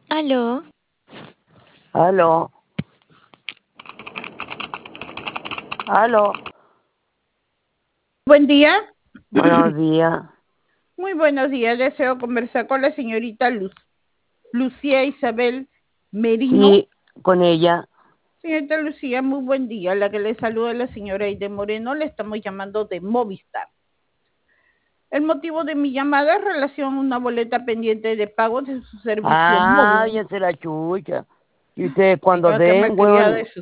Aló, Aló, aló, Buen día. buenos días. Muy buenos días. Deseo conversar con la señorita Lucía Isabel Merino. Sí, con ella. Señorita Lucía, muy buen día. La que le saluda es la señora Aide Moreno. Le estamos llamando de Movistar. El motivo de mi llamada es relación a una boleta pendiente de pago de su servicio móvil. Váyanse la chucha. Y ustedes cuando Señora, que den, me quería huevón, de su